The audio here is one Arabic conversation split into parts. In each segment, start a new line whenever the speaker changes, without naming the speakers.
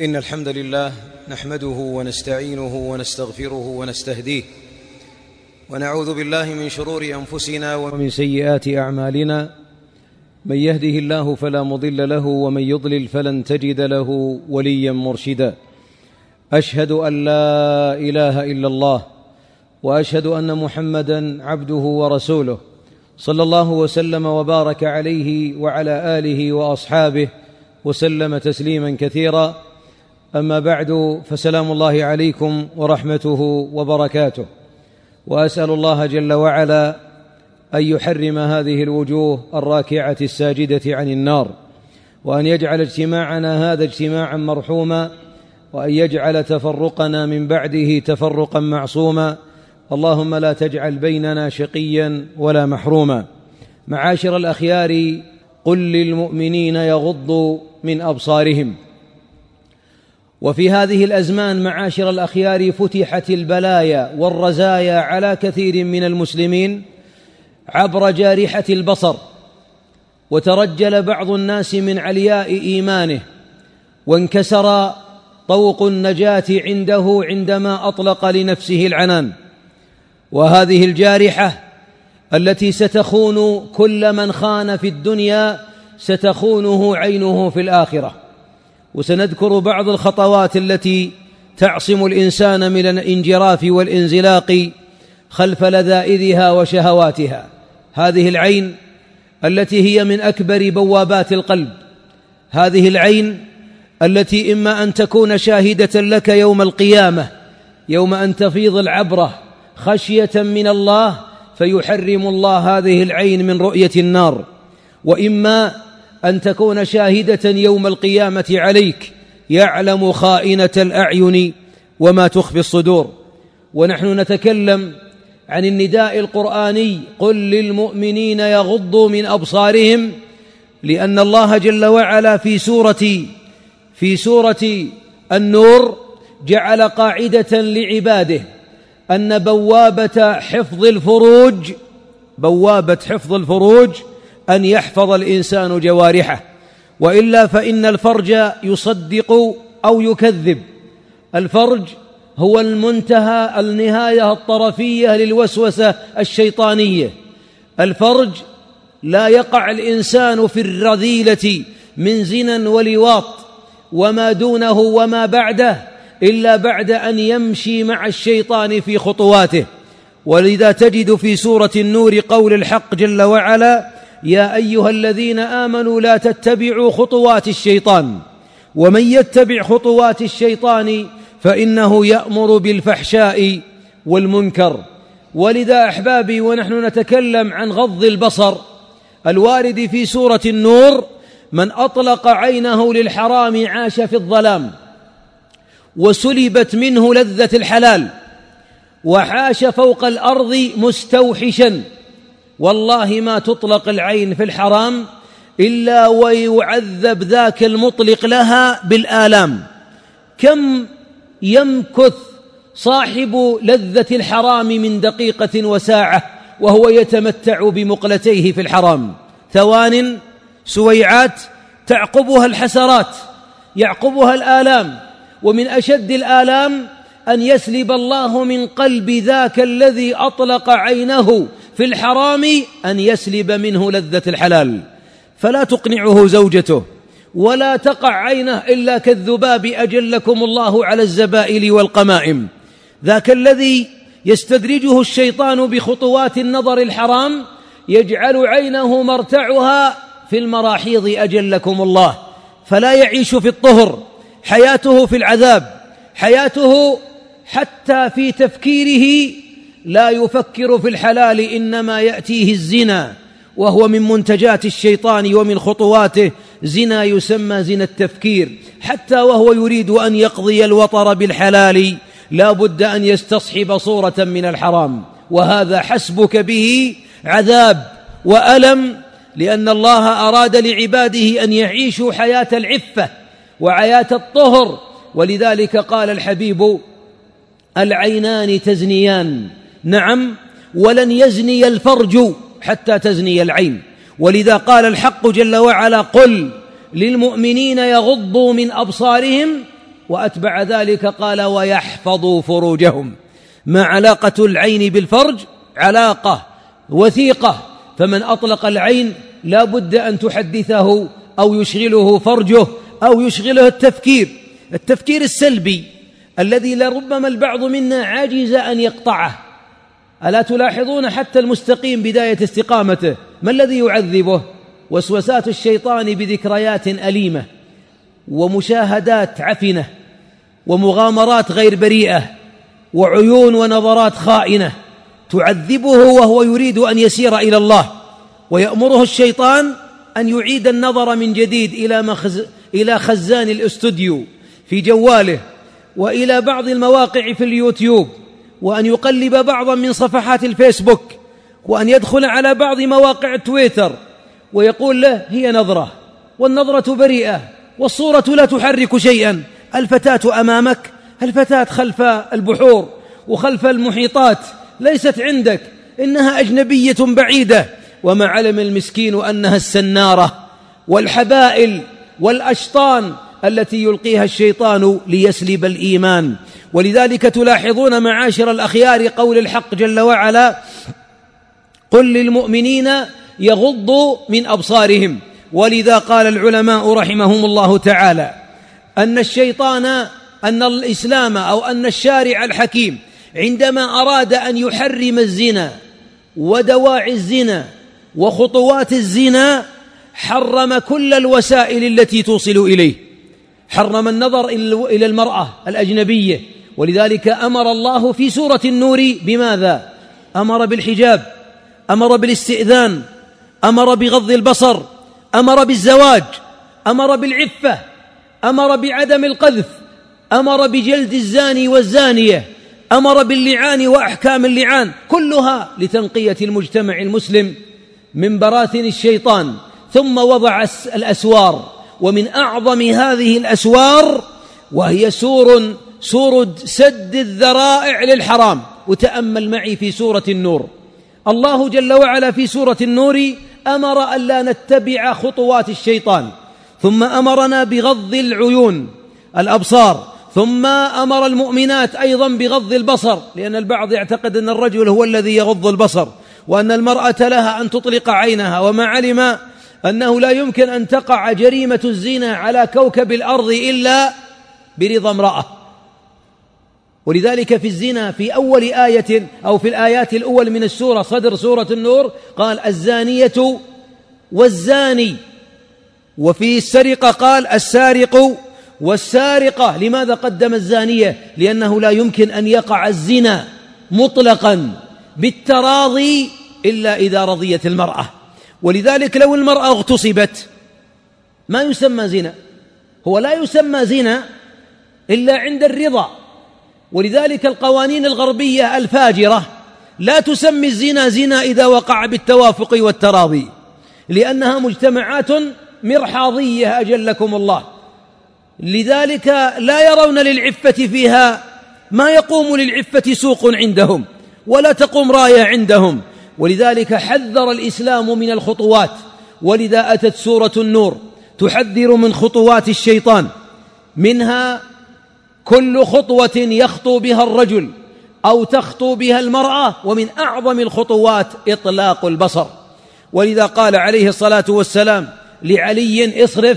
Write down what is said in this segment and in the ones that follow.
إن الحمد لله نحمده ونستعينه ونستغفره ونستهديه، ونعوذ بالله من شرور أنفسنا ومن سيئات أعمالنا. من يهده الله فلا مضل له، ومن يضلل فلن تجد له وليا مرشدا. أشهد أن لا إله إلا الله، وأشهد أن محمدا عبده ورسوله، صلى الله وسلم وبارك عليه وعلى آله وأصحابه وسلم تسليما كثيرا. أما بعد، فسلام الله عليكم ورحمته وبركاته، وأسأل الله جل وعلا أن يحرم هذه الوجوه الراكعة الساجدة عن النار، وأن يجعل اجتماعنا هذا اجتماعا مرحوما، وأن يجعل تفرقنا من بعده تفرقا معصوما. اللهم لا تجعل بيننا شقيا ولا محروما. معاشر الأخيار، قل للمؤمنين يغضوا من أبصارهم. وفي هذه الأزمان معاشر الأخيار فتحت البلايا والرزايا على كثير من المسلمين عبر جارحة البصر، وترجل بعض الناس من علياء إيمانه، وانكسر طوق النجاة عنده عندما أطلق لنفسه العنان. وهذه الجارحة التي ستخون كل من خان في الدنيا ستخونه عينه في الآخرة. وسنذكر بعض الخطوات التي تعصم الإنسان من الانجراف والانزلاق خلف لذائذها وشهواتها. هذه العين التي هي من أكبر بوابات القلب، هذه العين التي إما أن تكون شاهدة لك يوم القيامة، يوم أن تفيض العبرة خشية من الله فيحرم الله هذه العين من رؤية النار، وإما أن تكون شاهدة يوم القيامة عليك، يعلم خائنة الأعين وما تخفي الصدور. ونحن نتكلم عن النداء القرآني: قل للمؤمنين يغضوا من أبصارهم، لأن الله جل وعلا في سورة النور جعل قاعدة لعباده أن بوابة حفظ الفروج أن يحفظ الإنسان جوارحه، وإلا فإن الفرج يصدق أو يكذب. الفرج هو النهاية الطرفية للوسوسة الشيطانية. الفرج لا يقع الإنسان في الرذيلة من زنا ولواط وما دونه وما بعده إلا بعد أن يمشي مع الشيطان في خطواته. ولذا تجد في سورة النور قول الحق جل وعلا: يا أيها الذين آمنوا لا تتبعوا خطوات الشيطان، ومن يتبع خطوات الشيطان فإنه يأمر بالفحشاء والمنكر. ولذا أحبابي، ونحن نتكلم عن غض البصر الوارد في سورة النور: من أطلق عينه للحرام عاش في الظلام، وسلبت منه لذة الحلال، وعاش فوق الأرض مستوحشا. والله ما تطلق العين في الحرام إلا ويعذب ذاك المطلق لها بالآلام. كم يمكث صاحب لذة الحرام من دقيقة وساعة وهو يتمتع بمقلتيه في الحرام؟ ثوان سويعات تعقبها الحسرات، يعقبها الآلام. ومن أشد الآلام أن يسلب الله من قلب ذاك الذي أطلق عينه في الحرام، أن يسلب منه لذة الحلال. فلا تقنعه زوجته، ولا تقع عينه إلا كالذباب أجلكم الله على الزبائل والقمائم. ذاك الذي يستدرجه الشيطان بخطوات النظر الحرام يجعل عينه مرتعها في المراحيض أجلكم الله، فلا يعيش في الطهر، حياته في العذاب، حياته حتى في تفكيره لا يفكر في الحلال، إنما يأتيه الزنا، وهو من منتجات الشيطان ومن خطواته. زنا يسمى زنا التفكير، حتى وهو يريد أن يقضي الوطر بالحلال لا بد أن يستصحب صورة من الحرام، وهذا حسبك به عذاب وألم، لأن الله أراد لعباده أن يعيشوا حياة العفة وحياة الطهر. ولذلك قال الحبيب: العينان تزنيان. نعم، ولن يزني الفرج حتى تزني العين. ولذا قال الحق جل وعلا: قل للمؤمنين يغضوا من أبصارهم وأتبع ذلك قال ويحفظوا فروجهم. ما علاقة العين بالفرج؟ علاقة وثيقة، فمن أطلق العين لا بد أن تحدثه أو يشغله فرجه أو يشغله التفكير السلبي الذي لربما البعض منا عاجز أن يقطعه. ألا تلاحظون حتى المستقيم بداية استقامته ما الذي يعذبه؟ وسوسات الشيطان بذكريات أليمة ومشاهدات عفنة ومغامرات غير بريئة وعيون ونظرات خائنة تعذبه وهو يريد أن يسير إلى الله، ويأمره الشيطان أن يعيد النظر من جديد إلى خزان الاستوديو في جواله وإلى بعض المواقع في اليوتيوب، وأن يقلب بعضا من صفحات الفيسبوك، وأن يدخل على بعض مواقع تويتر ويقول له هي نظرة والنظرة بريئة والصورة لا تحرك شيئا، الفتاة أمامك، الفتاة خلف البحور وخلف المحيطات، ليست عندك، إنها أجنبية بعيدة. وما علم المسكين أنها السنارة والحبائل والأشطان التي يلقيها الشيطان ليسلب الإيمان. ولذلك تلاحظون معاشر الأخيار قول الحق جل وعلا قل للمؤمنين يغضوا من أبصارهم. ولذا قال العلماء رحمهم الله تعالى أن الإسلام أو أن الشارع الحكيم عندما أراد أن يحرم الزنا ودواعي الزنا وخطوات الزنا حرم كل الوسائل التي توصل إليه، حرم النظر إلى المرأة الأجنبية. ولذلك أمر الله في سورة النور بماذا؟ أمر بالحجاب، أمر بالاستئذان، أمر بغض البصر، أمر بالزواج، أمر بالعفة، أمر بعدم القذف، أمر بجلد الزاني والزانية، أمر باللعان وأحكام اللعان، كلها لتنقية المجتمع المسلم من براثن الشيطان. ثم وضع الأسوار، ومن أعظم هذه الأسوار وهي سور سد الذرائع للحرام. وتأمل معي في سورة النور، الله جل وعلا في سورة النور أمر ألا نتبع خطوات الشيطان، ثم أمرنا بغض العيون الأبصار، ثم أمر المؤمنات أيضا بغض البصر، لأن البعض يعتقد أن الرجل هو الذي يغض البصر وأن المرأة لها أن تطلق عينها، وما علم أنه لا يمكن أن تقع جريمة الزنا على كوكب الأرض إلا برضا امرأة. ولذلك في الزنا في أول آية أو في الآيات الأول من السورة صدر سورة النور قال الزانية والزاني، وفي السرقة قال السارق والسارقة. لماذا قدم الزانية؟ لأنه لا يمكن أن يقع الزنا مطلقا بالتراضي إلا إذا رضيت المرأة. ولذلك لو المرأة اغتصبت ما يسمى زنا، هو لا يسمى زنا إلا عند الرضا. ولذلك القوانين الغربية الفاجرة لا تسمي الزنا زنا إذا وقع بالتوافق والتراضي، لأنها مجتمعات مرحاضية أجلكم الله. لذلك لا يرون للعفة فيها ما يقوم للعفة سوق عندهم ولا تقوم راية عندهم. ولذلك حذر الإسلام من الخطوات، ولذا أتت سورة النور تحذر من خطوات الشيطان، منها كل خطوة يخطو بها الرجل أو تخطو بها المرأة، ومن أعظم الخطوات إطلاق البصر. ولذا قال عليه الصلاة والسلام لعلي اصرف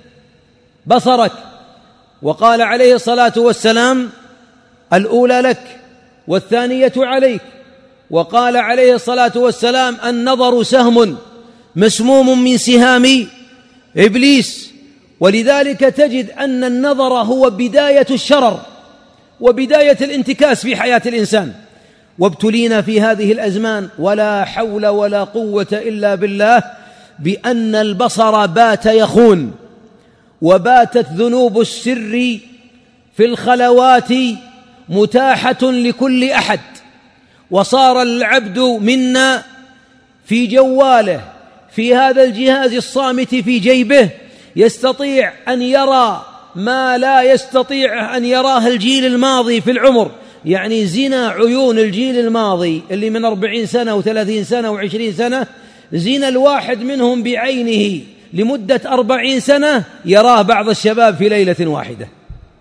بصرك، وقال عليه الصلاة والسلام الأولى لك والثانية عليك، وقال عليه الصلاة والسلام النظر سهم مسموم من سهام إبليس. ولذلك تجد أن النظر هو بداية الشرر وبداية الانتكاس في حياة الإنسان. وابتلينا في هذه الأزمان ولا حول ولا قوة إلا بالله بأن البصر بات يخون، وباتت ذنوب السر في الخلوات متاحة لكل أحد، وصار العبد منا في جواله في هذا الجهاز الصامت في جيبه يستطيع أن يرى ما لا يستطيع أن يراه الجيل الماضي في العمر. يعني زنا عيون الجيل الماضي اللي من 40 سنة و30 سنة و20 سنة، زنا الواحد منهم بعينه لمدة 40 سنة يراه بعض الشباب في ليلة واحدة.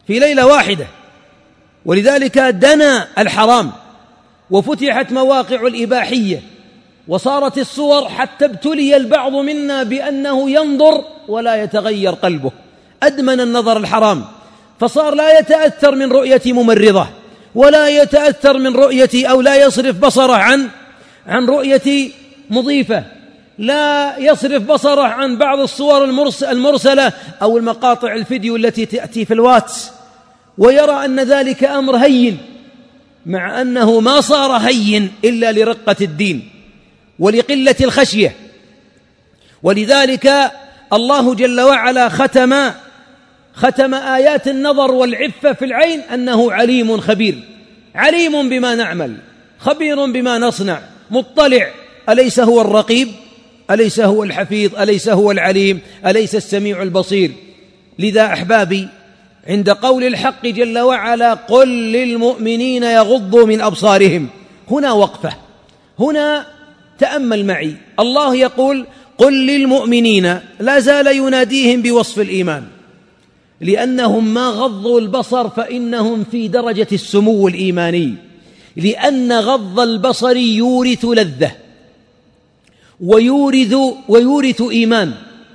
في ليلة واحدة. ولذلك دنا الحرام وفتحت مواقع الإباحية، وصارت الصور حتى ابتلي البعض منا بأنه ينظر ولا يتغير قلبه، أدمن النظر الحرام، فصار لا يتأثر من رؤية ممرضة، ولا يتأثر من رؤية أو لا يصرف بصره عن رؤية مضيفة، لا يصرف بصره عن بعض الصور المرسلة أو المقاطع الفيديو التي تأتي في الواتس، ويرى أن ذلك أمر هين، مع أنه ما صار هين إلا لرقة الدين ولقلة الخشية. ولذلك الله جل وعلا ختم آيات النظر والعفة في العين أنه عليم خبير، عليم بما نعمل، خبير بما نصنع، مطلع. أليس هو الرقيب؟ أليس هو الحفيظ؟ أليس هو العليم؟ أليس السميع البصير؟ لذا أحبابي، عند قول الحق جل وعلا قل للمؤمنين يغضوا من أبصارهم، هنا وقفة، هنا تأمل معي. الله يقول قل للمؤمنين، لا زال يناديهم بوصف الإيمان، لأنهم ما غضوا البصر فإنهم في درجة السمو الإيماني، لأن غض البصر يورث لذة ويورث إيمان.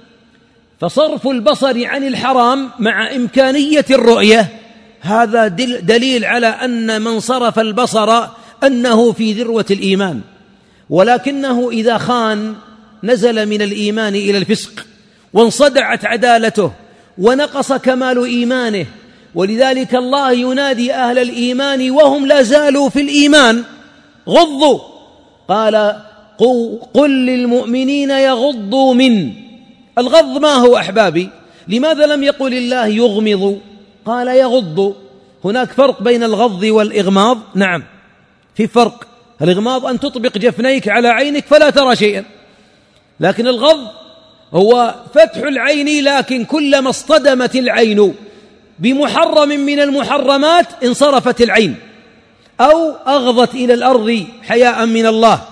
فصرف البصر عن الحرام مع إمكانية الرؤية هذا دليل على أن من صرف البصر أنه في ذروة الإيمان، ولكنه إذا خان نزل من الإيمان إلى الفسق، وانصدعت عدالته، ونقص كمال إيمانه. ولذلك الله ينادي أهل الإيمان وهم لا زالوا في الإيمان غضوا، قال قل للمؤمنين يغضوا من. الغض ما هو أحبابي؟ لماذا لم يقل الله يغمض؟ قال يغض. هناك فرق بين الغض والإغماض، نعم في فرق. الإغماض أن تطبق جفنيك على عينك فلا ترى شيئا، لكن الغض هو فتح العين، لكن كلما اصطدمت العين بمحرم من المحرمات انصرفت العين أو أغضت إلى الأرض حياء من الله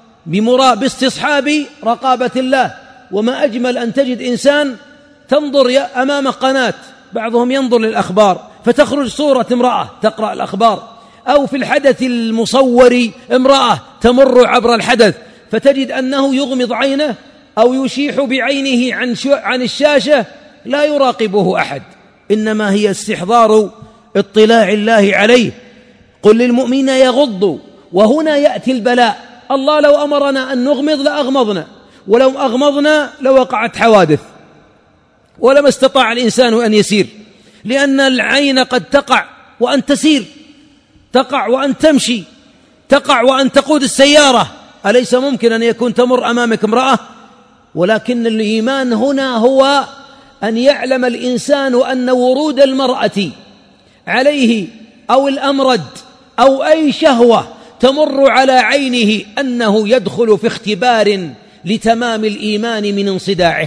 باستصحاب رقابة الله. وما أجمل أن تجد إنسان تنظر أمام قناة، بعضهم ينظر للأخبار فتخرج صورة امرأة تقرأ الأخبار، أو في الحدث المصور امرأة تمر عبر الحدث، فتجد أنه يغمض عينه أو يشيح بعينه عن الشاشة، لا يراقبه أحد، إنما هي استحضار اطلاع الله عليه. قل للمؤمنين يغضوا، وهنا يأتي البلاء. الله لو أمرنا أن نغمض لأغمضنا، ولو أغمضنا لوقعت حوادث، ولما استطاع الإنسان أن يسير، لأن العين قد تقع وأن تسير، تقع وأن تمشي، تقع وأن تقود السيارة. أليس ممكن أن يكون تمر أمامك امرأة؟ ولكن الإيمان هنا هو أن يعلم الإنسان أن ورود المرأة عليه أو الأمرد أو أي شهوة تمر على عينه أنه يدخل في اختبار لتمام الإيمان من انصداعه.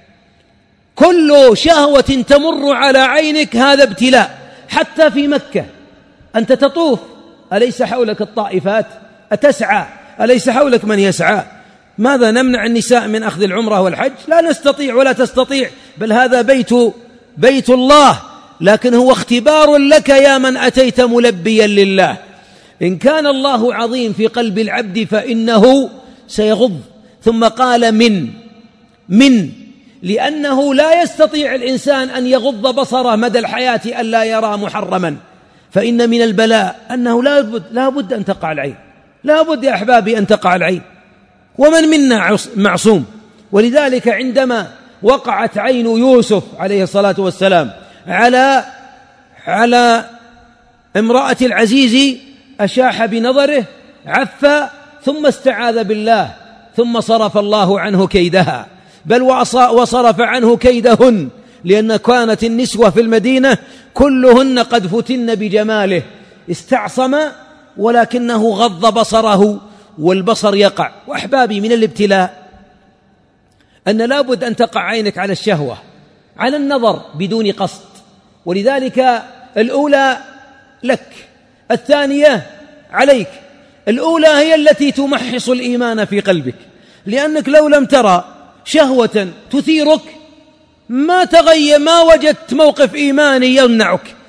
كل شهوة تمر على عينك هذا ابتلاء. حتى في مكة أنت تطوف، أليس حولك الطائفات؟ أتسعى؟ أليس حولك من يسعى؟ ماذا نمنع النساء من أخذ العمرة والحج؟ لا نستطيع ولا تستطيع، بل هذا بيت الله، لكن هو اختبار لك يا من أتيت ملبيا لله. إن كان الله عظيم في قلب العبد فإنه سيغض. ثم قال من لأنه لا يستطيع الإنسان أن يغض بصره مدى الحياة ألا يرى محرما، فإن من البلاء أنه لا بد أن تقع العين، لا بد يا أحبابي أن تقع العين، ومن منا معصوم. ولذلك عندما وقعت عين يوسف عليه الصلاة والسلام على امرأة العزيز أشاح بنظره، عف، ثم استعاذ بالله، ثم صرف الله عنه كيدها، بل وصرف عنه كيدهن، لأن كانت النسوة في المدينة كلهن قد فتن بجماله، استعصم ولكنه غض بصره، والبصر يقع. وأحبابي، من الابتلاء أن لابد أن تقع عينك على الشهوة، على النظر بدون قصد، ولذلك الأولى لك، الثانية عليك. الأولى هي التي تمحص الإيمان في قلبك، لأنك لو لم ترى شهوة تثيرك ما وجدت موقف إيماني يمنعك،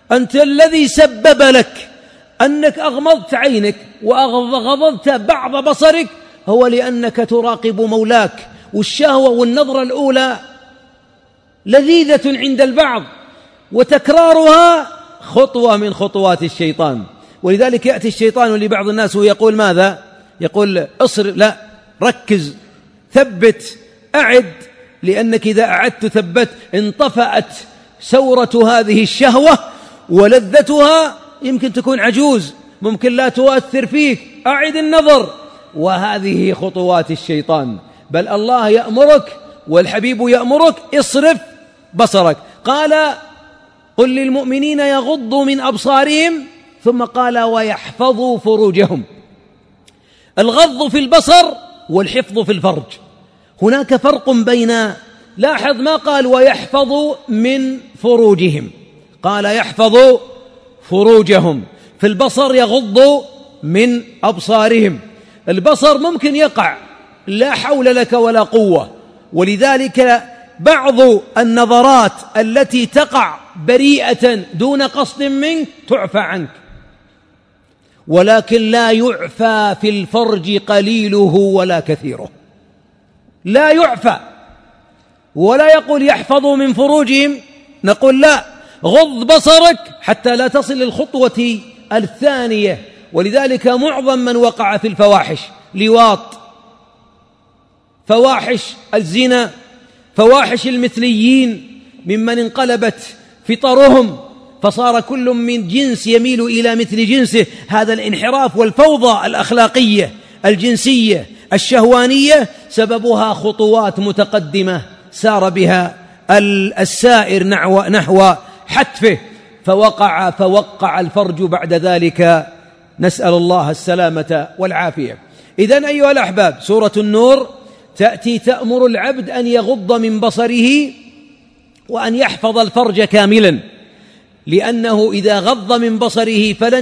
أنت الذي سبب لك أنك أغمضت عينك وغضضت بعض بصرك هو لأنك تراقب مولاك، والشهوة والنظرة الأولى لذيذة عند البعض وتكرارها خطوة من خطوات الشيطان. ولذلك يأتي الشيطان لبعض الناس ويقول ماذا؟ يقول اصرف، لا، ركز، ثبت، أعد، لأنك إذا أعدت ثبت انطفأت سورة هذه الشهوة ولذتها، يمكن تكون عجوز، ممكن لا تؤثر فيك، أعد النظر. وهذه خطوات الشيطان. بل الله يأمرك والحبيب يأمرك اصرف بصرك. قال قل للمؤمنين يغضوا من أبصارهم، ثم قال ويحفظوا فروجهم. الغض في البصر والحفظ في الفرج، هناك فرق بين، لاحظ ما قال ويحفظوا من فروجهم، قال يحفظوا فروجهم. في البصر يغضوا من أبصارهم. البصر ممكن يقع، لا حول لك ولا قوة، ولذلك بعض النظرات التي تقع بريئة دون قصد منك تعفى عنك، ولكن لا يعفى في الفرج قليله ولا كثيره، لا يعفى. ولا يقول يحفظوا من فروجهم، نقول لا، غض بصرك حتى لا تصل للخطوة الثانية. ولذلك معظم من وقع في الفواحش، لواط، فواحش الزنا، فواحش المثليين، ممن انقلبت فطرهم فصار كل من جنس يميل إلى مثل جنسه. هذا الانحراف والفوضى الأخلاقية الجنسية الشهوانية سببها خطوات متقدمة سار بها السائر نحو حتفه، فوقع الفرج بعد ذلك، نسأل الله السلامة والعافية. إذن أيها الأحباب، سورة النور تأتي تأمر العبد أن يغض من بصره وأن يحفظ الفرج كاملا، لأنه إذا غض من بصره فلن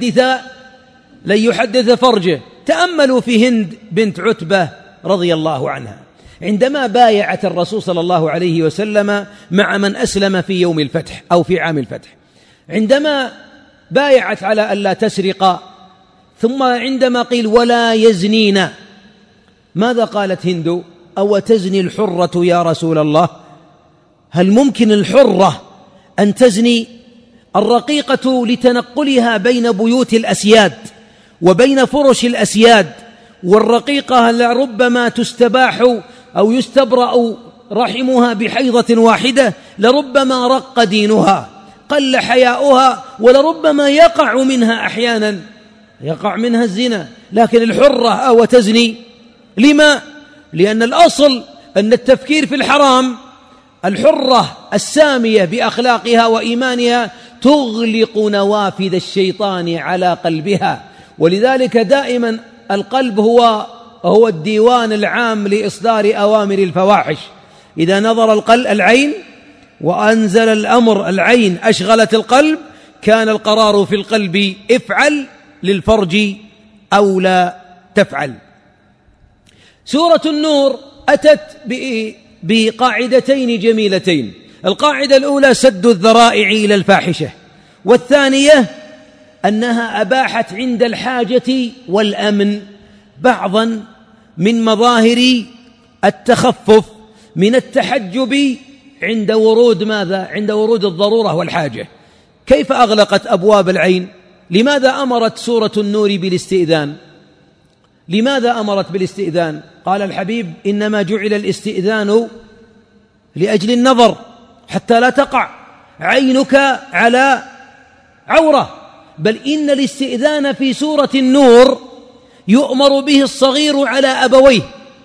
يحدث فرجه. تأملوا في هند بنت عتبة رضي الله عنها عندما بايعت الرسول صلى الله عليه وسلم مع من أسلم في يوم الفتح أو في عام الفتح، عندما بايعت على ألا تسرق، ثم عندما قيل ولا يزنين، ماذا قالت هند؟ أو تزني الحرة يا رسول الله؟ هل ممكن الحرة أن تزني؟ الرقيقة لتنقلها بين بيوت الأسياد وبين فرش الأسياد، والرقيقة لربما تستباح أو يستبرأ رحمها بحيضة واحدة، لربما رق دينها، قل حياؤها، ولربما يقع منها أحيانا الزنا. لكن الحرة أو تزني؟ لما؟ لأن الأصل أن التفكير في الحرام، الحرة السامية بأخلاقها وإيمانها تغلق نوافذ الشيطان على قلبها. ولذلك دائما القلب هو الديوان العام لإصدار أوامر الفواحش. إذا نظر العين وأنزل الأمر العين أشغلت القلب، كان القرار في القلب افعل، للفرج أو لا تفعل. سورة النور أتت بقاعدتين جميلتين. القاعدة الأولى سد الذرائع إلى الفاحشة، والثانية أنها أباحت عند الحاجة والأمن بعضا من مظاهر التخفف من التحجب عند ورود ماذا؟ عند ورود الضرورة والحاجة. كيف أغلقت أبواب العين؟ لماذا أمرت سورة النور بالاستئذان؟ لماذا أمرت بالاستئذان؟ قال الحبيب إنما جعل الاستئذان لأجل النظر، حتى لا تقع عينك على عورة. بل إن الاستئذان في سورة النور يؤمر به الصغير على أبويه،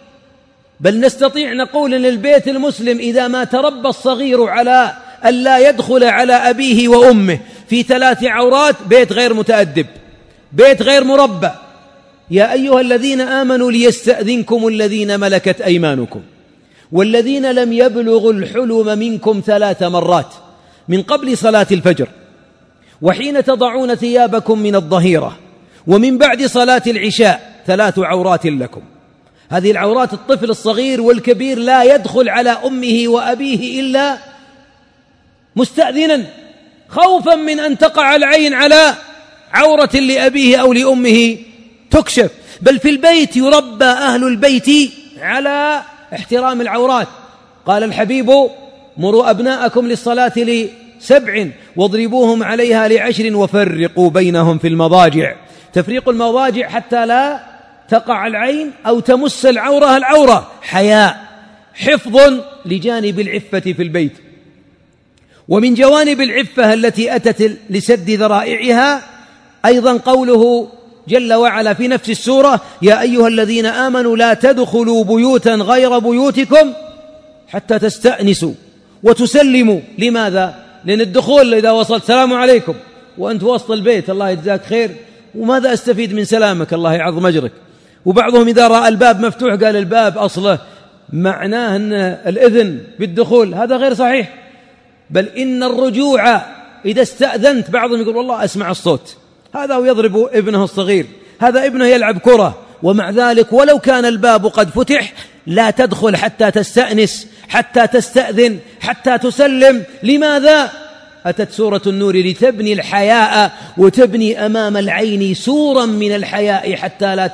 بل نستطيع نقول للبيت المسلم إذا ما تربى الصغير على ألا يدخل على أبيه وأمه في 3 عورات، بيت غير متأدب، بيت غير مربى. يا أيها الذين آمنوا ليستأذنكم الذين ملكت أيمانكم والذين لم يبلغوا الحلم منكم 3 مرات من قبل صلاة الفجر، وحين تضعون ثيابكم من الظهيرة، ومن بعد صلاة العشاء، 3 عورات لكم. هذه العورات الطفل الصغير والكبير لا يدخل على أمه وأبيه إلا مستأذنا، خوفا من أن تقع العين على عورة لأبيه أو لأمه تكشف. بل في البيت يربى أهل البيت على احترام العورات. قال الحبيب: مروا أبناءكم للصلاة ل7 واضربوهم عليها ل10 وفرقوا بينهم في المضاجع. تفريق المضاجع حتى لا تقع العين أو تمس العورة حياء، حفظ لجانب العفة في البيت. ومن جوانب العفة التي أتت لسد ذرائعها أيضا قوله جل وعلا في نفس السورة: يا أيها الذين آمنوا لا تدخلوا بيوتا غير بيوتكم حتى تستأنسوا وتسلموا. لماذا؟ لأن الدخول إذا وصلت سلام عليكم وأنت وسط البيت الله يجزاك خير، وماذا أستفيد من سلامك الله يعظم أجرك. وبعضهم إذا رأى الباب مفتوح قال الباب أصله معناه أن الإذن بالدخول، هذا غير صحيح. بل إن الرجوع إذا استأذنت، بعضهم يقول والله أسمع الصوت، هذا يضرب ابنه الصغير، هذا ابنه يلعب كرة، ومع ذلك ولو كان الباب قد فتح لا تدخل حتى تستأنس، حتى تستأذن، حتى تسلم. لماذا؟ أتت سورة النور لتبني الحياء وتبني أمام العين سورا من الحياء حتى لا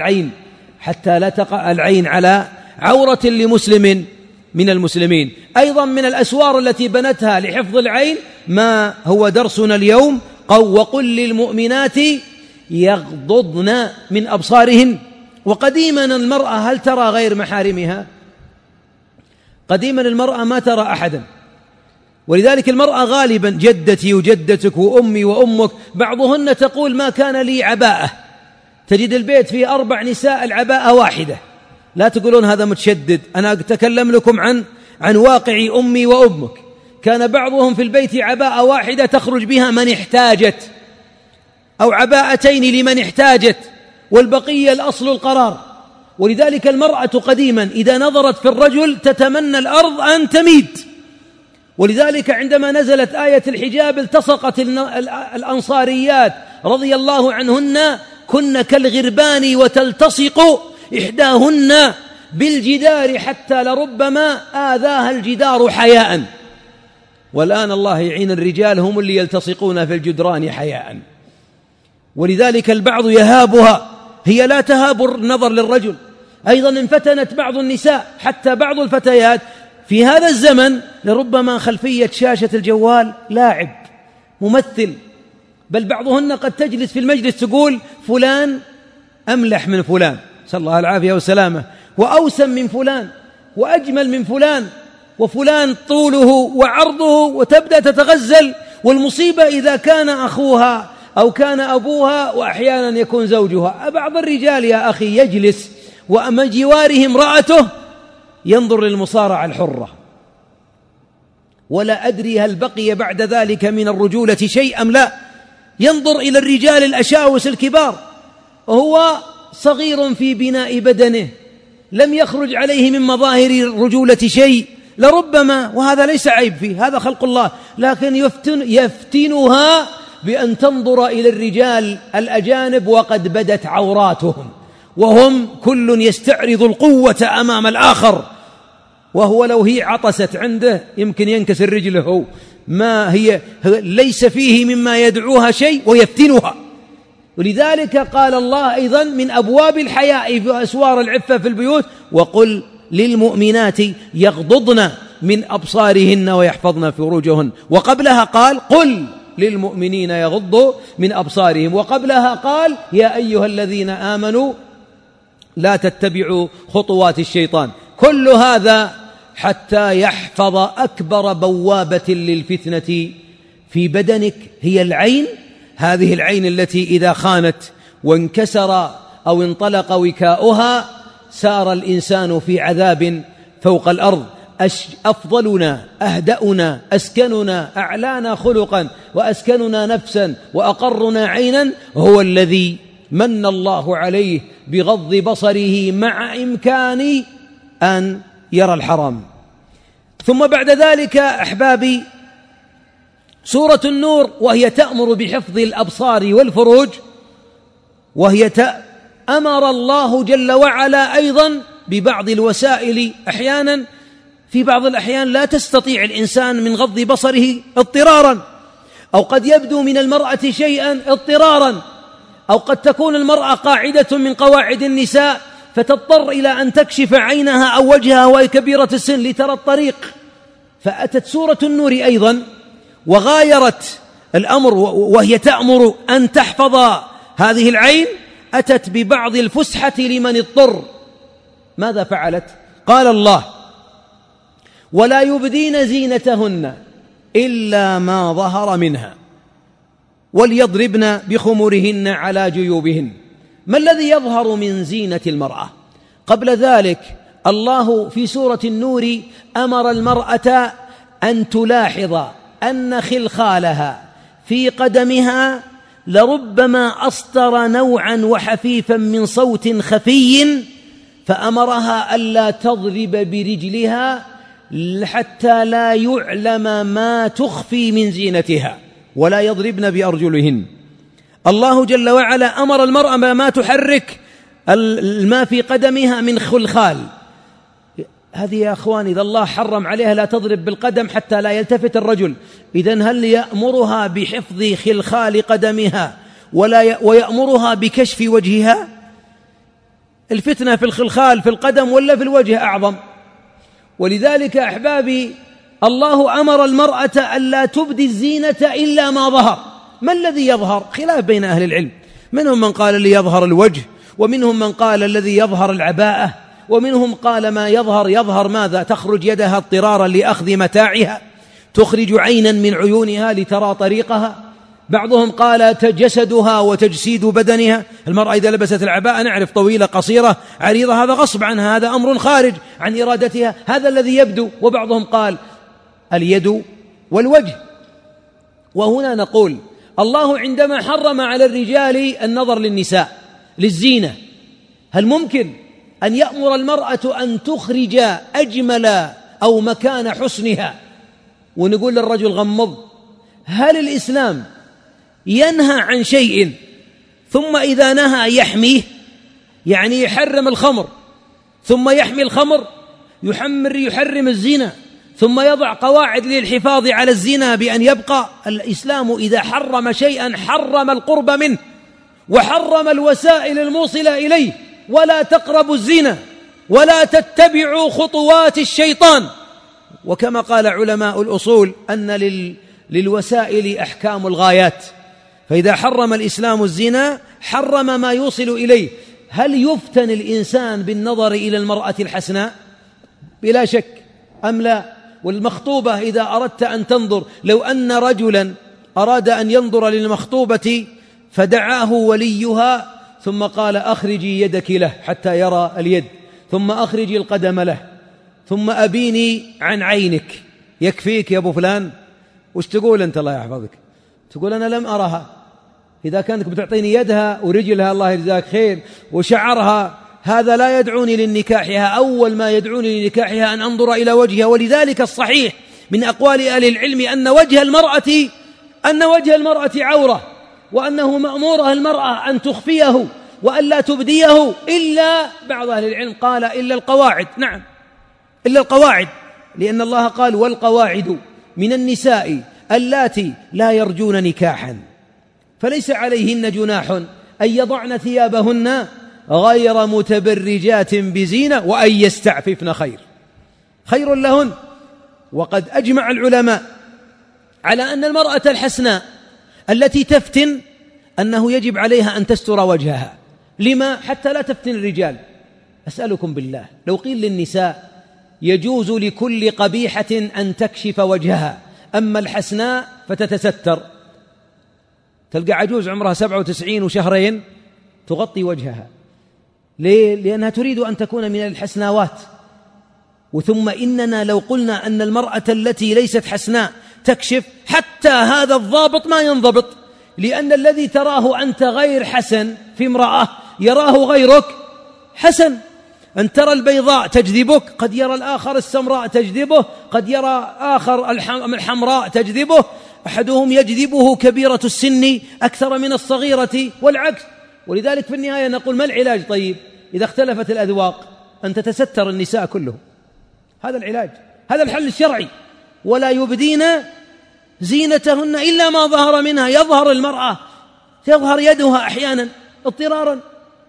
تقع العين على عورة لمسلم من المسلمين. أيضا من الأسوار التي بنتها لحفظ العين ما هو درسنا اليوم: وقل للمؤمنات يغضضن من أبصارهن. وقديما المرأة هل ترى غير محارمها؟ قديما المرأة ما ترى أحدا، ولذلك المرأة غالبا جدتي وجدتك وأمي وأمك بعضهن تقول ما كان لي عباءة، تجد البيت فيه 4 نساء العباءة واحدة. لا تقولون هذا متشدد، أنا أتكلم لكم عن واقع أمي وأمك. كان بعضهم في البيت عباءة واحدة تخرج بها من احتاجت، أو عباءتين لمن احتاجت، والبقية الأصل القرار. ولذلك المرأة قديما إذا نظرت في الرجل تتمنى الأرض أن تميد. ولذلك عندما نزلت آية الحجاب التصقت الأنصاريات رضي الله عنهن كن كالغربان وتلتصق إحداهن بالجدار حتى لربما آذاها الجدار حياء. والآن الله يعين الرجال هم اللي يلتصقون في الجدران حياء. ولذلك البعض يهابها، هي لا تهاب النظر للرجل. أيضا انفتنت بعض النساء، حتى بعض الفتيات في هذا الزمن لربما خلفية شاشة الجوال لاعب ممثل، بل بعضهن قد تجلس في المجلس تقول فلان أملح من فلان، نسأل الله العافية والسلامة، وأوسم من فلان، وأجمل من فلان، وفلان طوله وعرضه، وتبدأ تتغزل. والمصيبة إذا كان أخوها أو كان أبوها، وأحيانا يكون زوجها. بعض الرجال يا أخي يجلس وأما جواره امرأته ينظر للمصارعة الحرة، ولا أدري هل بقي بعد ذلك من الرجولة شيء أم لا. ينظر إلى الرجال الأشاوس الكبار وهو صغير في بناء بدنه، لم يخرج عليه من مظاهر الرجولة شيء لربما، وهذا ليس عيب فيه، هذا خلق الله، لكن يفتنها بأن تنظر إلى الرجال الأجانب وقد بدت عوراتهم، وهم كل يستعرض القوة أمام الآخر، وهو لو هي عطست عنده يمكن ينكسر رجله، ما هي ليس فيه مما يدعوها شيء ويفتنها. ولذلك قال الله أيضا من أبواب الحياء في أسوار العفة في البيوت: وقل للمؤمنات يغضضن من أبصارهن ويحفظن فروجهن. وقبلها قال: قل للمؤمنين يغضوا من أبصارهم. وقبلها قال: يا أيها الذين آمنوا لا تتبعوا خطوات الشيطان. كل هذا حتى يحفظ أكبر بوابة للفتنة في بدنك هي العين. هذه العين التي إذا خانت وانكسر أو انطلق وكاؤها سار الإنسان في عذاب فوق الأرض. أفضلنا، أهدأنا، أسكننا، أعلانا خلقا، وأسكننا نفسا، وأقرنا عينا هو الذي من الله عليه بغض بصره مع إمكان أن يرى الحرام. ثم بعد ذلك أحبابي سورة النور وهي تأمر بحفظ الأبصار والفروج، وهي أمر الله جل وعلا أيضا ببعض الوسائل. أحيانا في بعض الأحيان لا تستطيع الإنسان من غض بصره اضطرارا، أو قد يبدو من المرأة شيئا اضطرارا، أو قد تكون المرأة قاعدة من قواعد النساء فتضطر إلى أن تكشف عينها أو وجهها وهي كبيرة السن لترى الطريق، فأتت سورة النور أيضا وغايرت الأمر، وهي تأمر أن تحفظ هذه العين، أتت ببعض الفسحة لمن اضطر. ماذا فعلت؟ قال الله: ولا يبدين زينتهن إلا ما ظهر منها وليضربن بخمرهن على جيوبهن. ما الذي يظهر من زينة المرأة؟ قبل ذلك الله في سورة النور أمر المرأة أن تلاحظ أن خلخالها في قدمها لربما أصدر نوعا وحفيفا من صوت خفي، فأمرها ألا تضرب برجلها حتى لا يعلم ما تخفي من زينتها، ولا يضربن بأرجلهن. الله جل وعلا أمر المرأة ما تحرك ما في قدمها من خلخال. هذه يا أخوان إذا الله حرم عليها لا تضرب بالقدم حتى لا يلتفت الرجل، إذن هل يأمرها بحفظ خلخال قدمها ويأمرها بكشف وجهها؟ الفتنة في الخلخال في القدم ولا في الوجه أعظم؟ ولذلك أحبابي الله أمر المرأة ألا تبدي الزينة إلا ما ظهر. ما الذي يظهر؟ خلاف بين أهل العلم، منهم من قال اللي يظهر الوجه، ومنهم من قال الذي يظهر العباءة، ومنهم قال ما يظهر ماذا؟ تخرج يدها اضطرارا لأخذ متاعها، تخرج عينا من عيونها لترى طريقها. بعضهم قال جسدها وتجسيد بدنها. المرأة إذا لبست العباءة نعرف طويلة قصيرة عريضة، هذا غصب عنها، هذا أمر خارج عن إرادتها، هذا الذي يبدو. وبعضهم قال اليد والوجه. وهنا نقول الله عندما حرم على الرجال النظر للنساء للزينة، هل ممكن أن يأمر المرأة أن تخرج أجمل أو مكان حسنها ونقول للرجل غمض؟ هل الإسلام ينهى عن شيء ثم إذا نهى يحميه؟ يعني يحرم الخمر ثم يحمي الخمر، يحرم الزنا ثم يضع قواعد للحفاظ على الزنا بأن يبقى. الإسلام إذا حرم شيئا حرم القرب منه وحرم الوسائل الموصلة إليه. ولا تقربوا الزنا ولا تتبعوا خطوات الشيطان. وكما قال علماء الأصول أن للوسائل أحكام الغايات، فإذا حرم الإسلام الزنا حرم ما يوصل إليه. هل يفتن الإنسان بالنظر إلى المرأة الحسناء؟ بلا شك أم لا؟ والمخطوبة إذا أردت أن تنظر، لو أن رجلا أراد أن ينظر للمخطوبة فدعاه وليها ثم قال أخرجي يدك له حتى يرى اليد، ثم أخرجي القدم له، ثم أبيني عن عينك، يكفيك يا أبو فلان؟ وش تقول أنت الله يحفظك؟ تقول أنا لم أرها. إذا كانت بتعطيني يدها ورجلها الله يجزاك خير وشعرها، هذا لا يدعوني للنكاحها. أول ما يدعوني لنكاحها أن أنظر إلى وجهها. ولذلك الصحيح من أقوال أهل العلم أن وجه المرأة عورة، وأنه مأمورة المرأة أن تخفيه وأن لا تبديه، إلا بعض أهل العلم قال إلا القواعد. نعم إلا القواعد، لأن الله قال والقواعد من النساء اللاتي لا يرجون نكاحا فليس عليهن جناح أن يضعن ثيابهن غير متبرجات بزينة وأن يستعففن خير لهن. وقد أجمع العلماء على أن المرأة الحسناء التي تفتن أنه يجب عليها أن تستر وجهها. لما؟ حتى لا تفتن الرجال. أسألكم بالله، لو قيل للنساء يجوز لكل قبيحة أن تكشف وجهها، أما الحسناء فتتستر، تلقى عجوز عمرها 97 وشهرين تغطي وجهها. ليه؟ لأنها تريد أن تكون من الحسناوات. وثم إننا لو قلنا أن المرأة التي ليست حسناء تكشف، حتى هذا الضابط ما ينضبط، لأن الذي تراه أنت غير حسن في امرأة يراه غيرك حسن. أن ترى البيضاء تجذبك، قد يرى الآخر السمراء تجذبه، قد يرى آخر الحمراء تجذبه، أحدهم يجذبه كبيرة السن أكثر من الصغيرة والعكس. ولذلك في النهاية نقول ما العلاج؟ طيب إذا اختلفت الأذواق أن تتستر النساء كلهم، هذا العلاج، هذا الحل الشرعي. ولا يبدين زينتهن إلا ما ظهر منها. يظهر المرأة، تظهر يدها أحيانا اضطرارا،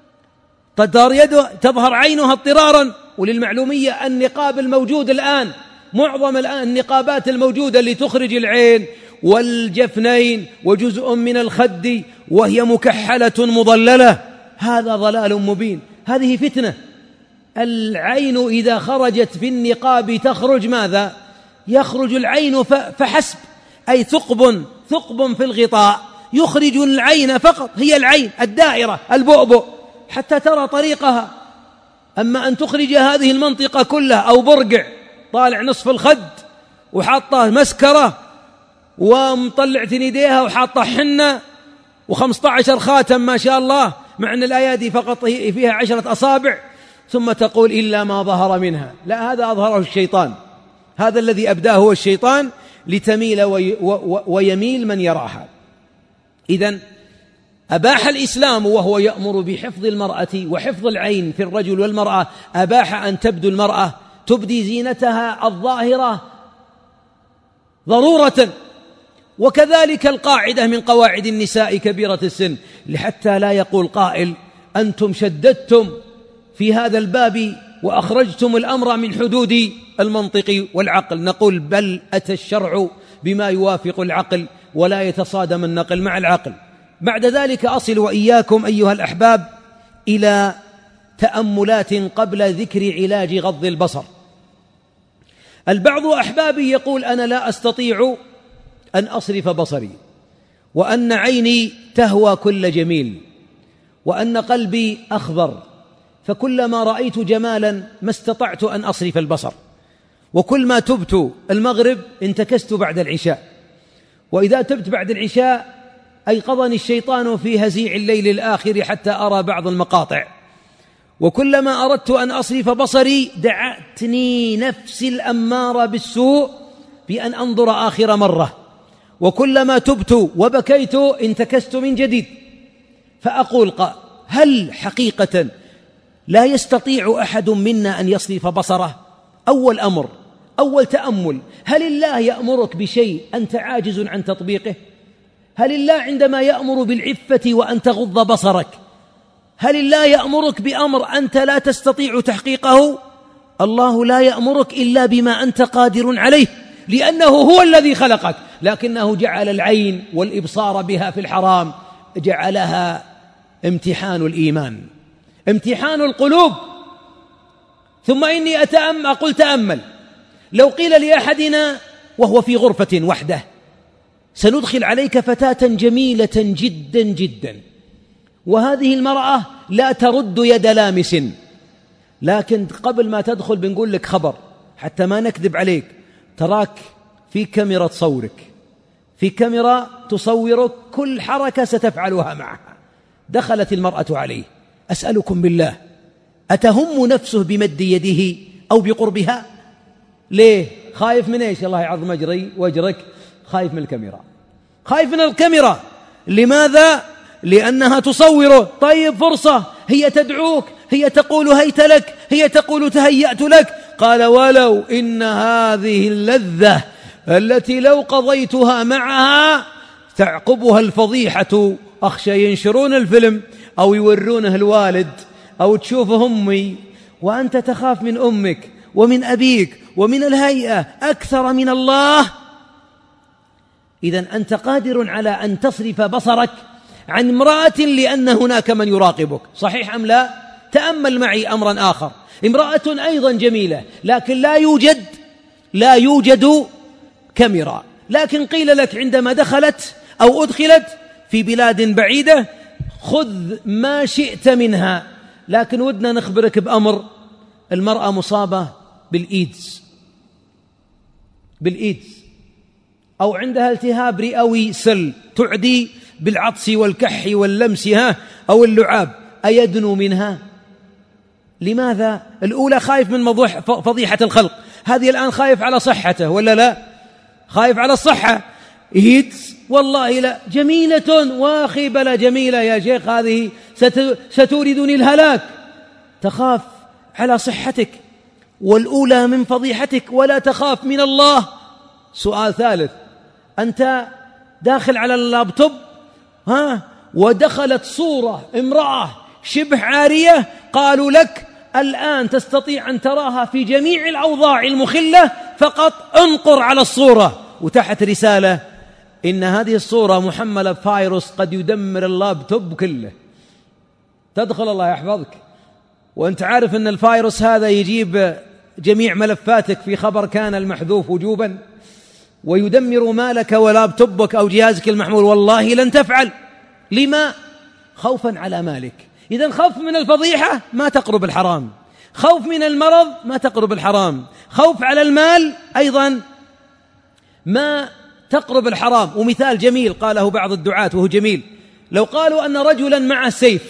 تظهر عينها اضطرارا. وللمعلومية النقاب الموجود الآن، معظم النقابات الموجودة اللي تخرج العين والجفنين وجزء من الخد وهي مكحلة مضللة، هذا ضلال مبين، هذه فتنة. العين إذا خرجت في النقاب تخرج ماذا؟ يخرج العين فحسب، أي ثقب في الغطاء يخرج العين فقط، هي العين الدائرة البؤبؤ حتى ترى طريقها. أما أن تخرج هذه المنطقة كلها، أو برقع طالع نصف الخد وحاطه مسكرة ومطلع ثنيديها وحاطه حنة و15 خاتم ما شاء الله، مع أن الأيادي فقط فيها 10 أصابع، ثم تقول إلا ما ظهر منها. لا، هذا أظهره الشيطان، هذا الذي أبداه هو الشيطان لتميل ويميل من يراها. إذن أباح الإسلام وهو يأمر بحفظ المرأة وحفظ العين في الرجل والمرأة، أباح أن تبدو المرأة، تبدي زينتها الظاهرة ضرورة. وكذلك القاعدة من قواعد النساء كبيرة السن، لحتى لا يقول قائل أنتم شددتم في هذا الباب وأخرجتم الأمر من حدود المنطق والعقل. نقول بل أتى الشرع بما يوافق العقل ولا يتصادم النقل مع العقل. بعد ذلك أصل وإياكم أيها الأحباب إلى تأملات قبل ذكر علاج غض البصر. البعض أحبابي يقول أنا لا أستطيع أن أصرف بصري، وأن عيني تهوى كل جميل، وأن قلبي أخضر، فكلما رأيت جمالا ما استطعت أن أصرف البصر، وكل ما تبت المغرب انتكست بعد العشاء، وإذا تبت بعد العشاء أيقظني الشيطان في هزيع الليل الآخر حتى أرى بعض المقاطع، وكلما أردت أن أصرف بصري دعتني نفسي الأمارة بالسوء بأن أنظر آخر مرة، وكلما تبت وبكيت انتكست من جديد. فأقول هل حقيقة لا يستطيع أحد منا أن يصرف بصره؟ أول أمر، أول تأمل، هل الله يأمرك بشيء أنت عاجز عن تطبيقه؟ هل الله عندما يأمر بالعفة وأن تغض بصرك، هل الله يأمرك بأمر أنت لا تستطيع تحقيقه؟ الله لا يأمرك إلا بما أنت قادر عليه، لأنه هو الذي خلقك، لكنه جعل العين والإبصار بها في الحرام، جعلها امتحان الإيمان، امتحان القلوب. ثم إني أقول تأمل، لو قيل لأحدنا وهو في غرفة وحده سندخل عليك فتاة جميلة جدا جدا، وهذه المرأة لا ترد يد لامس، لكن قبل ما تدخل بنقول لك خبر حتى ما نكذب عليك، تراك في كاميرا تصورك، في كاميرا تصورك كل حركة ستفعلها معها. دخلت المرأة عليه، أسألكم بالله أتهم نفسه بمد يده أو بقربها؟ ليه؟ خايف من إيش؟ الله يعظم أجري وأجرك، خايف من الكاميرا، خايف من الكاميرا. لماذا؟ لأنها تصوره. طيب فرصة، هي تدعوك، هي تقول هيت لك، هي تقول تهيأت لك. قال ولو إن هذه اللذة التي لو قضيتها معها تعقبها الفضيحة، أخشى ينشرون الفيلم أو يورونه الوالد أو تشوفه أمي، وأنت تخاف من أمك ومن أبيك ومن الهيئة أكثر من الله. إذن أنت قادر على أن تصرف بصرك عن امرأة لأن هناك من يراقبك، صحيح أم لا؟ تأمل معي أمرا آخر، امرأة أيضا جميلة لكن لا يوجد كاميرا، لكن قيل لك عندما دخلت أو أدخلت في بلاد بعيدة خذ ما شئت منها، لكن ودنا نخبرك بأمر، المرأة مصابة بالإيدز أو عندها التهاب رئوي سل تعدي بالعطس والكح واللمس أو اللعاب، أيدنو منها؟ لماذا؟ الأولى خايف من فضيحة الخلق، هذه الآن خايف على صحته ولا لا؟ خايف على الصحة. إيدز والله لا، جميلة واخي بلا جميلة يا شيخ، هذه ستوردني الهلاك. تخاف على صحتك، والأولى من فضيحتك، ولا تخاف من الله. سؤال ثالث، أنت داخل على اللابتوب ودخلت صورة امرأة شبه عارية، قالوا لك الآن تستطيع أن تراها في جميع الأوضاع المخلة، فقط انقر على الصورة، وتحت رسالة إن هذه الصورة محملة بفيروس قد يدمر اللابتوب كله. تدخل الله يحفظك وأنت عارف أن الفيروس هذا يجيب جميع ملفاتك في خبر كان المحذوف وجوبا ويدمر مالك ولابتوبك أو جهازك المحمول، والله لن تفعل. لما؟ خوفا على مالك. إذن خوف من الفضيحة ما تقرب الحرام، خوف من المرض ما تقرب الحرام، خوف على المال أيضا ما تقرب الحرام. ومثال جميل قاله بعض الدعاة وهو جميل، لو قالوا أن رجلا معه سيف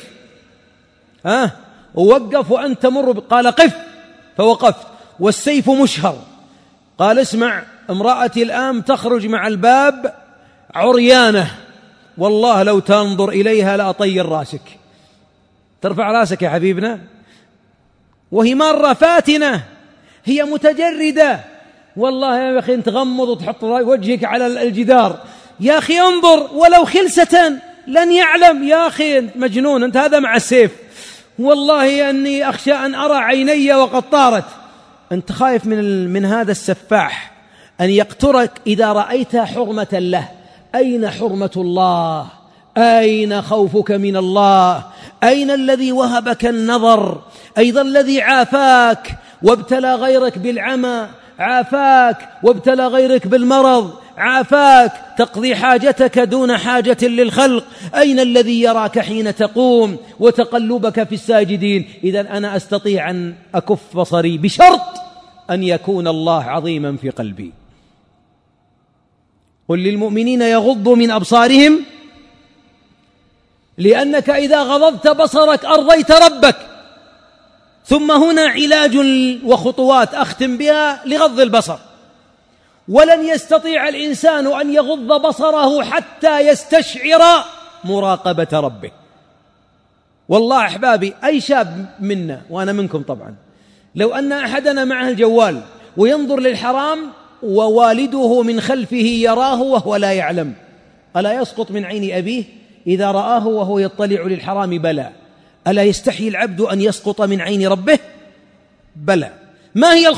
ووقف وأنت تمر قال قف، فوقفت والسيف مشهر، قال اسمع امرأتي الآن تخرج مع الباب عريانة، والله لو تنظر إليها لأطير راسك. ترفع راسك يا حبيبنا وهي مرة فاتنة، هي متجردة، والله يا أخي أنت غمض وتحط وجهك على الجدار، يا أخي انظر ولو خلسة لن يعلم، يا أخي أنت مجنون، أنت هذا مع السيف، والله أني أخشى أن أرى عيني وقد طارت. أنت خايف من هذا السفاح أن يقترك إذا رأيت حرمة له. أين حرمة الله؟ أين خوفك من الله؟ أين الذي وهبك النظر؟ أيضا الذي عافاك وابتلى غيرك بالعمى، عافاك وابتلى غيرك بالمرض، عافاك تقضي حاجتك دون حاجة للخلق. أين الذي يراك حين تقوم وتقلبك في الساجدين؟ إذن أنا أستطيع أن أكف بصري بشرط أن يكون الله عظيما في قلبي. قل للمؤمنين يغضوا من أبصارهم، لأنك إذا غضضت بصرك أرضيت ربك. ثم هنا علاج وخطوات أختم بها لغض البصر. ولن يستطيع الإنسان أن يغض بصره حتى يستشعر مراقبة ربه. والله أحبابي أي شاب منا وأنا منكم طبعا، لو أن أحدنا معه الجوال وينظر للحرام ووالده من خلفه يراه وهو لا يعلم، ألا يسقط من عين أبيه إذا رآه وهو يطلع للحرام؟ بلى. ألا يستحي العبد أن يسقط من عين ربه؟ بلى. ما هي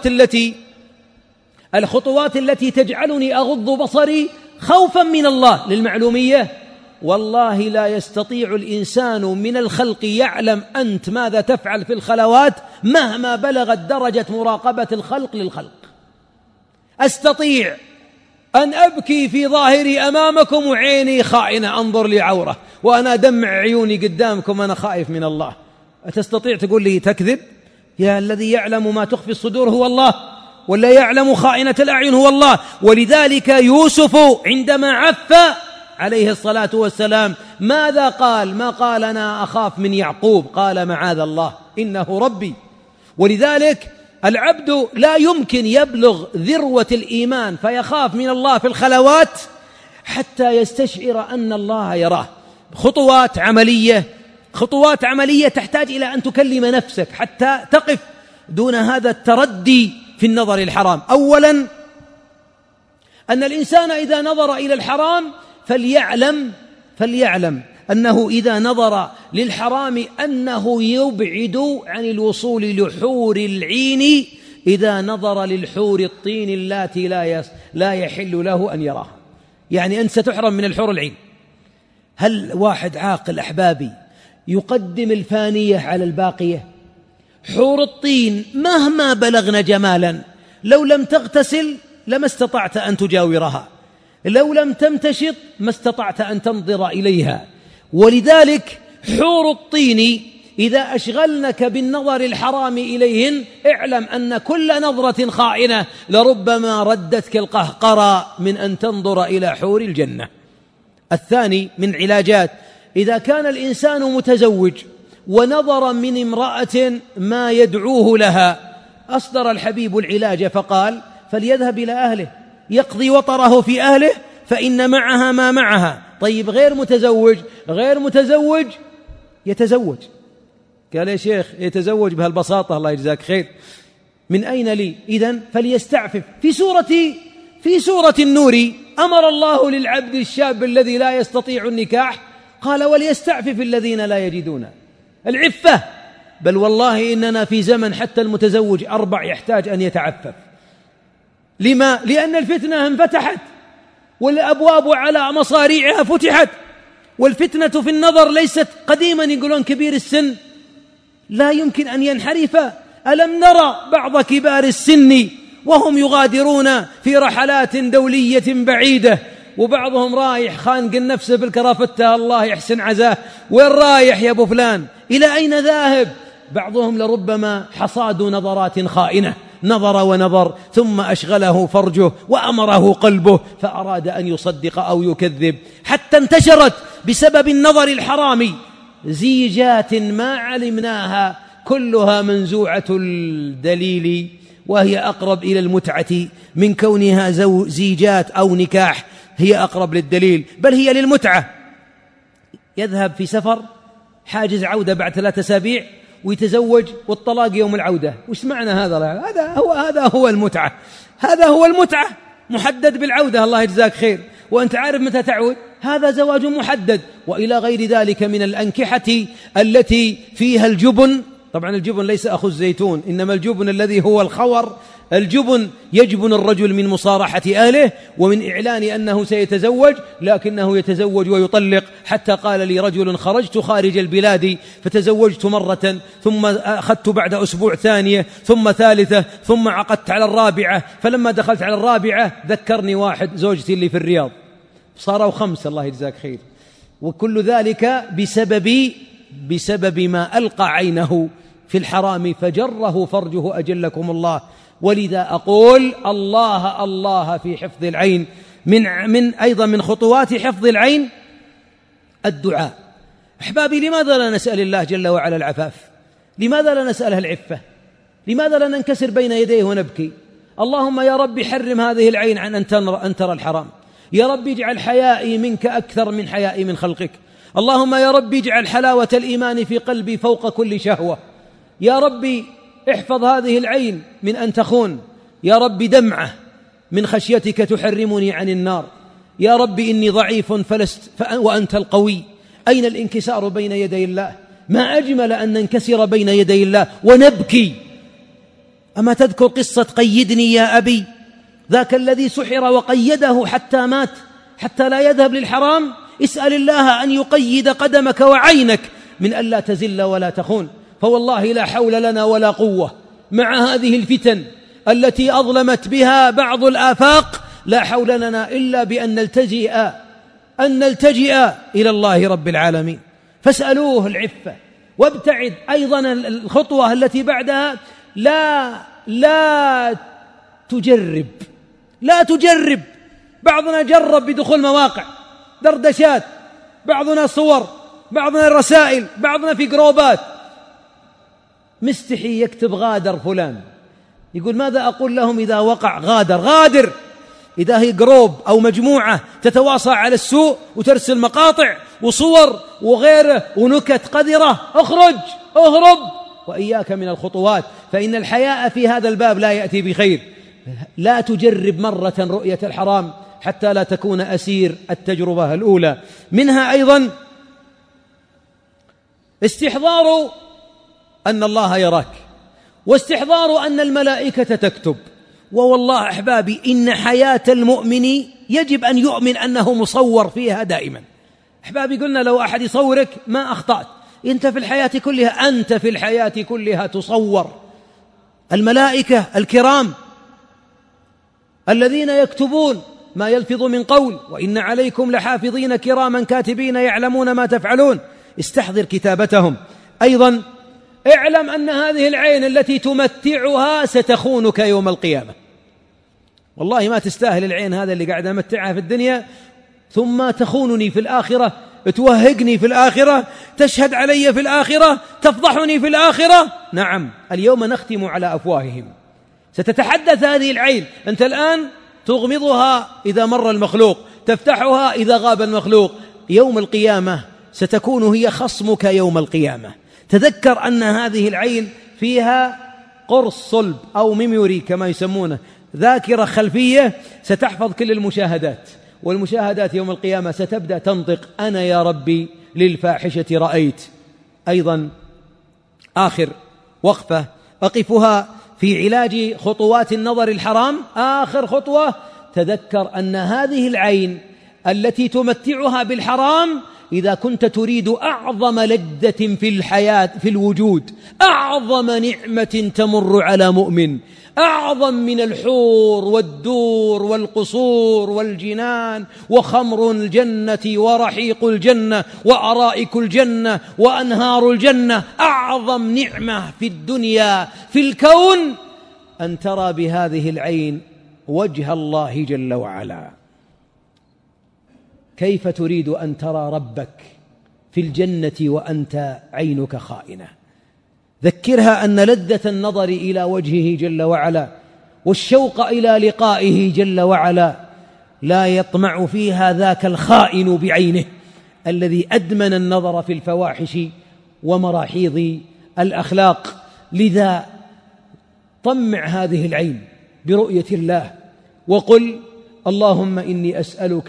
الخطوات التي تجعلني أغض بصري خوفا من الله؟ للمعلومية، والله لا يستطيع الإنسان من الخلق يعلم أنت ماذا تفعل في الخلوات مهما بلغت درجة مراقبة الخلق للخلق. أستطيع أن أبكي في ظاهري أمامكم وعيني خائنة أنظر لي عورة، وأنا أدمع عيوني قدامكم أنا خائف من الله. أتستطيع تقول لي تكذب؟ يا الذي يعلم ما تخفي الصدور هو الله، ولا يعلم خائنة الأعين هو الله. ولذلك يوسف عندما عف عليه الصلاة والسلام ماذا قال؟ ما قال أنا أخاف من يعقوب، قال معاذ الله إنه ربي. ولذلك العبد لا يمكن يبلغ ذروة الإيمان فيخاف من الله في الخلوات حتى يستشعر أن الله يراه. خطوات عملية تحتاج إلى أن تكلم نفسك حتى تقف دون هذا التردي في النظر الحرام. أولا أن الإنسان إذا نظر إلى الحرام فليعلم أنه إذا نظر للحرام أنه يبعد عن الوصول لحور العين إذا نظر للحور الطين اللاتي لا يحل له أن يراها. يعني أنت ستحرم من الحور العين. هل واحد عاقل أحبابي يقدم الفانية على الباقية؟ حور الطين مهما بلغن جمالا لو لم تغتسل لما استطعت أن تجاورها، لو لم تمتشط ما استطعت أن تنظر إليها. ولذلك حور الطين إذا أشغلنك بالنظر الحرام إليهن اعلم أن كل نظرة خائنة لربما ردتك القهقرى من أن تنظر إلى حور الجنة. الثاني من علاجات، إذا كان الإنسان متزوج ونظر من امرأة ما يدعوه لها، أصدر الحبيب العلاج فقال فليذهب إلى أهله يقضي وطره في أهله فإن معها ما معها. طيب غير متزوج يتزوج، قال يا شيخ يتزوج بهالبساطة الله يجزاك خير، من أين لي؟ إذن فليستعفف. في سورة في سورة النور أمر الله للعبد الشاب الذي لا يستطيع النكاح قال وليستعفف الذين لا يجدون العفة. بل والله إننا في زمن حتى المتزوج 4 يحتاج أن يتعفف. لما؟ لأن الفتنة انفتحت والأبواب على مصاريعها فتحت، والفتنة في النظر ليست قديما يقولون كبير السن لا يمكن أن ينحرف. ألم نرى بعض كبار السن وهم يغادرون في رحلات دولية بعيدة، وبعضهم رايح خانق النفس بالكرافتة الله يحسن عزاه، وين رايح يا أبو فلان؟ إلى أين ذاهب؟ بعضهم لربما حصاد نظرات خائنة، نظر ونظر ثم أشغله فرجه وأمره قلبه فأراد أن يصدق أو يكذب، حتى انتشرت بسبب النظر الحرام زيجات ما علمناها كلها منزوعة الدليل، وهي أقرب إلى المتعة من كونها زيجات أو نكاح، هي أقرب للدليل، بل هي للمتعة. يذهب في سفر حاجز عودة بعد 3 أسابيع ويتزوج والطلاق يوم العودة. وش معنى هذا؟ هذا هو المتعة، هذا هو المتعة، محدد بالعودة الله يجزاك خير، وأنت عارف متى تعود، هذا زواج محدد. وإلى غير ذلك من الأنكحة التي فيها الجبن. طبعا الجبن ليس أخو الزيتون، إنما الجبن الذي هو الخور. الجبن يجبن الرجل من مصارحة أهله ومن إعلان أنه سيتزوج، لكنه يتزوج ويطلق. حتى قال لي رجل خرجت خارج البلاد فتزوجت مرة، ثم أخذت بعد أسبوع ثانية، ثم ثالثة، ثم عقدت على الرابعة، فلما دخلت على الرابعة ذكرني واحد زوجتي اللي في الرياض، صاروا 5 الله يجزاك خير. وكل ذلك بسبب ما ألقى عينه في الحرام فجره فرجه أجلكم الله. ولذا أقول الله الله في حفظ العين. أيضا من خطوات حفظ العين الدعاء. أحبابي، لماذا لا نسأل الله جل وعلا العفاف؟ لماذا لا نسأله العفة؟ لماذا لا ننكسر بين يديه ونبكي؟ اللهم يا رب حرم هذه العين عن أن ترى الحرام، يا رب اجعل حيائي منك أكثر من حيائي من خلقك، اللهم يا رب اجعل حلاوة الإيمان في قلبي فوق كل شهوة، يا ربي احفظ هذه العين من أن تخون، يا رب دمعة من خشيتك تحرمني عن النار، يا رب إني ضعيف وأنت القوي. أين الانكسار بين يدي الله؟ ما أجمل أن ننكسر بين يدي الله ونبكي. أما تذكر قصة قيدني يا أبي، ذاك الذي سحر وقيده حتى مات حتى لا يذهب للحرام؟ اسأل الله أن يقيد قدمك وعينك من ألا تزل ولا تخون. فوالله لا حول لنا ولا قوة مع هذه الفتن التي أظلمت بها بعض الآفاق، لا حول لنا إلا بأن نلتجئ إلى الله رب العالمين. فاسألوه العفة. وابتعد أيضا الخطوة التي بعدها، لا تجرب. بعضنا جرب بدخول مواقع دردشات، بعضنا صور، بعضنا رسائل، بعضنا في جروبات، مستحي يكتب غادر فلان، يقول ماذا أقول لهم إذا وقع غادر. إذا هي جروب أو مجموعة تتواصى على السوء وترسل مقاطع وصور وغيره ونكت قذرة، اهرب وإياك من الخطوات، فإن الحياء في هذا الباب لا يأتي بخير. لا تجرب مرة رؤية الحرام حتى لا تكون أسير التجربة الأولى. منها أيضا استحضار أن الله يراك، واستحضار أن الملائكة تكتب. ووالله أحبابي إن حياة المؤمن يجب أن يؤمن أنه مصور فيها دائما. أحبابي قلنا لو أحد يصورك ما أخطأت، أنت في الحياة كلها تصور. الملائكة الكرام الذين يكتبون ما يلفظ من قول، وإن عليكم لحافظين كراما كاتبين يعلمون ما تفعلون، استحضر كتابتهم. أيضا اعلم أن هذه العين التي تمتعها ستخونك يوم القيامة. والله ما تستاهل العين هذا اللي قاعد أمتعها في الدنيا ثم تخونني في الآخرة، توهقني في الآخرة، تشهد علي في الآخرة، تفضحني في الآخرة. نعم، اليوم نختم على أفواههم. ستتحدث هذه العين. أنت الآن تغمضها إذا مر المخلوق، تفتحها إذا غاب المخلوق. يوم القيامة ستكون هي خصمك يوم القيامة. تذكر أن هذه العين فيها قرص صلب أو ميموري كما يسمونه، ذاكرة خلفية ستحفظ كل المشاهدات، والمشاهدات يوم القيامة ستبدأ تنطق أنا يا ربي للفاحشة رأيت. أيضا آخر وقفة أقفها في علاج خطوات النظر الحرام، آخر خطوة تذكر أن هذه العين التي تمتعها بالحرام إذا كنت تريد أعظم لذة في الحياة في الوجود، أعظم نعمة تمر على مؤمن، أعظم من الحور والدور والقصور والجنان وخمر الجنة ورحيق الجنة وأرائك الجنة وأنهار الجنة، أعظم نعمة في الدنيا في الكون أن ترى بهذه العين وجه الله جل وعلا. كيف تريد أن ترى ربك في الجنة وأنت عينك خائنة؟ ذكرها أن لذة النظر إلى وجهه جل وعلا والشوق إلى لقائه جل وعلا لا يطمع فيها ذاك الخائن بعينه الذي أدمن النظر في الفواحش ومراحيض الأخلاق. لذا طمع هذه العين برؤية الله وقل اللهم إني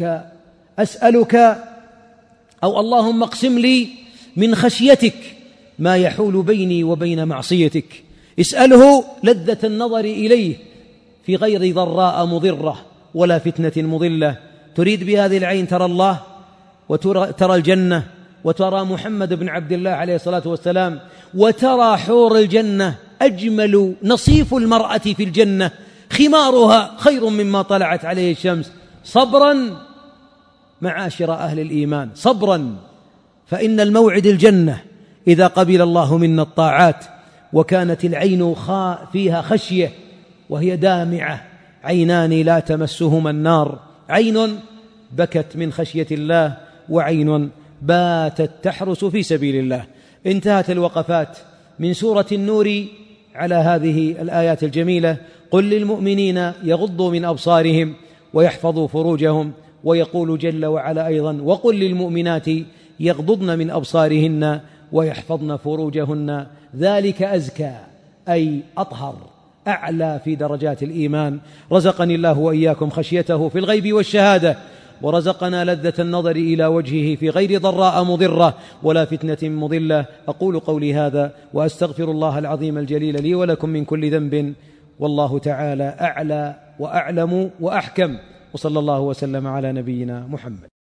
أسألك أو اللهم اقسم لي من خشيتك ما يحول بيني وبين معصيتك. اسأله لذة النظر إليه في غير ضراء مضرة ولا فتنة مضلة. تريد بهذه العين ترى الله وترى الجنة وترى محمد بن عبد الله عليه الصلاة والسلام وترى حور الجنة، أجمل نصيف المرأة في الجنة خمارها خير مما طلعت عليه الشمس. صبرا معاشر أهل الإيمان، صبرا، فإن الموعد الجنة إذا قبل الله منا الطاعات. وكانت العين فيها خشية وهي دامعة، عينان لا تمسهما النار، عين بكت من خشية الله وعين باتت تحرس في سبيل الله. انتهت الوقفات من سورة النور على هذه الآيات الجميلة. قل للمؤمنين يغضوا من أبصارهم ويحفظوا فروجهم، ويقول جل وعلا أيضا وقل للمؤمنات يغضضن من أبصارهن ويحفظن فروجهن ذلك أزكى أي أطهر، أعلى في درجات الإيمان. رزقني الله وإياكم خشيته في الغيب والشهادة، ورزقنا لذة النظر إلى وجهه في غير ضراء مضرة ولا فتنة مضلة. أقول قولي هذا وأستغفر الله العظيم الجليل لي ولكم من كل ذنب، والله تعالى أعلى وأعلم وأحكم، وصلى الله وسلم على نبينا محمد.